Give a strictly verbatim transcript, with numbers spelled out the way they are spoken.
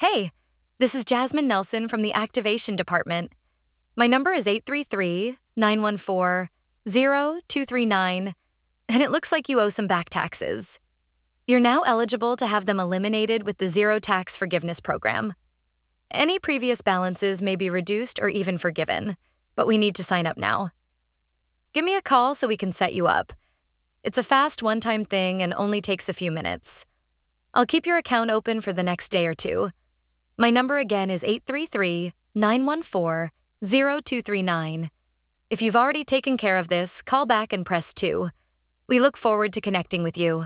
Hey, this is Jasmine Nelson from the Activation Department. My number is eight three three, nine one four, zero two three nine, and it looks like you owe some back taxes. You're now eligible to have them eliminated with the Zero Tax Forgiveness Program. Any previous balances may be reduced or even forgiven, but we need to sign up now. Give me a call so we can set you up. It's a fast one-time thing and only takes a few minutes. I'll keep your account open for the next day or two. My number again is eight three three, nine one four, zero two three nine. If you've already taken care of this, call back and press two. We look forward to connecting with you.